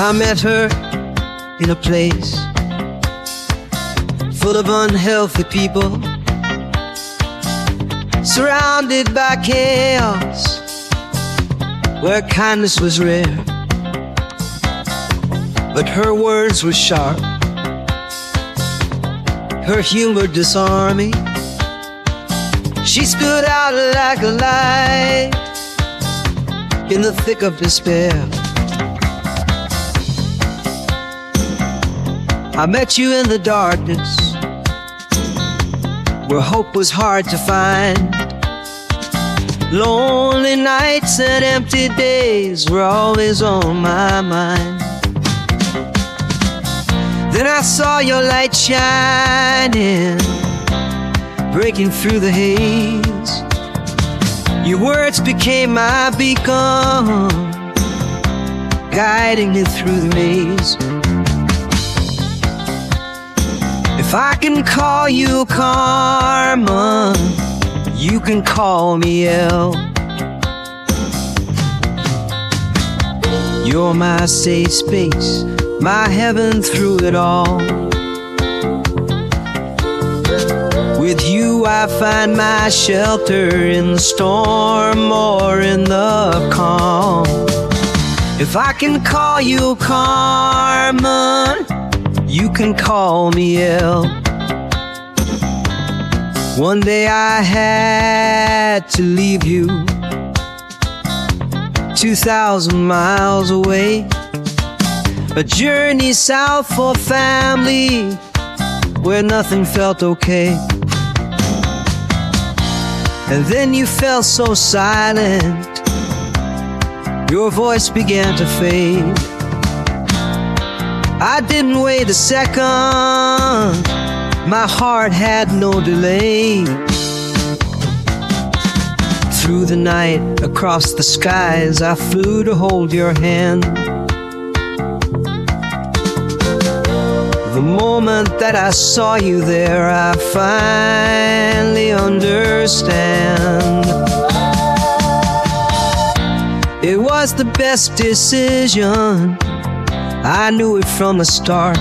I met her in a place full of unhealthy people, surrounded by chaos, where kindness was rare. But her words were sharp, her humor disarming. She stood out like a light in the thick of despair. I met you in the darkness, where hope was hard to find. Lonely nights and empty days were always on my mind. Then I saw your light shining, breaking through the haze. Your words became my beacon, guiding me through the maze. If I can call you Carmen, you can call me Elle. You're my safe space, my heaven through it all. With you I find my shelter in the storm or in the calm. If I can call you Carmen, you can call me Elle. One day I had to leave you, 2,000 miles away. A journey south for family, where nothing felt okay. And then you felt so silent, your voice began to fade. I didn't wait a second, my heart had no delay. Through the night, across the skies, I flew to hold your hand. The moment that I saw you there, I finally understand. It was the best decision, I knew it from the start.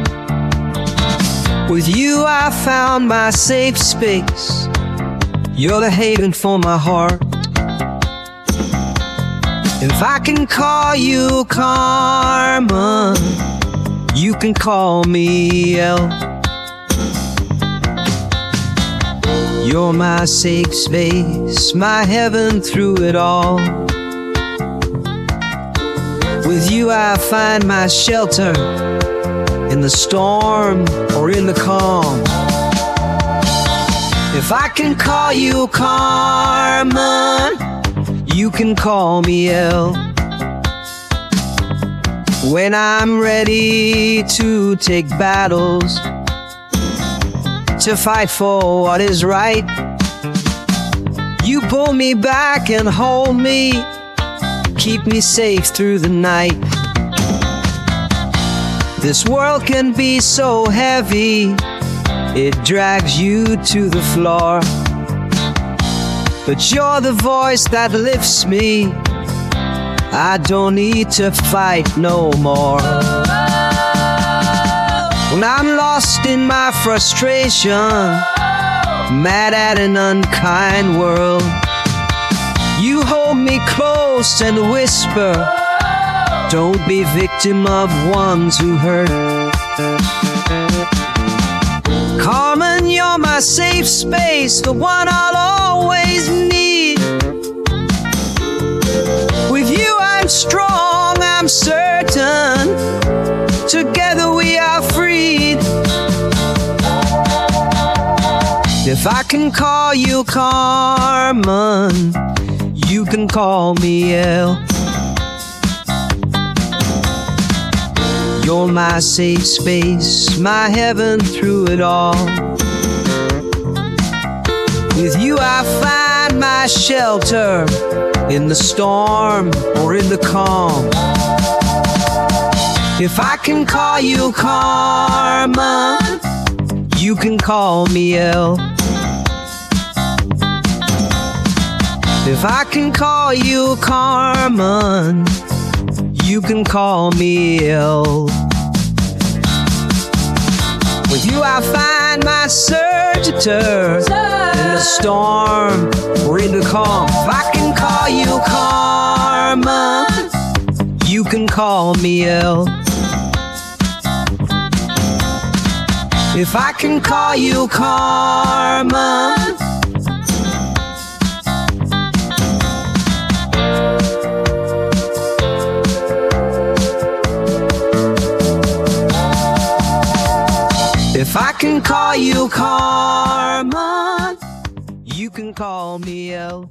With you I found my safe space, you're the haven for my heart. If I can call you Carmen, you can call me Elle. You're my safe space, my heaven through it all. With you I find my shelter in the storm or in the calm. If I can call you Carmen, you can call me Elle. When I'm ready to take battles, to fight for what is right, you pull me back and hold me, keep me safe through the night. This world can be so heavy, it drags you to the floor. But you're the voice that lifts me, I don't need to fight no more. When I'm lost in my frustration, mad at an unkind world, you hold me close and whisper, don't be victim of ones who hurt. Carmen, you're my safe space, the one I'll always need. With you I'm strong, I'm certain, together we are freed. If I can call you Carmen, you can call me Elle. You're my safe space, my heaven through it all. With you I find my shelter in the storm or in the calm. If I can call you Carmen, you can call me Elle. If I can call you Carmen, You can call me ill. With you I find my surgitor. In the storm or in the calm. If I can call you karma, you can call me ill. If I can call you karma, if I can call you karma, you can call me ill.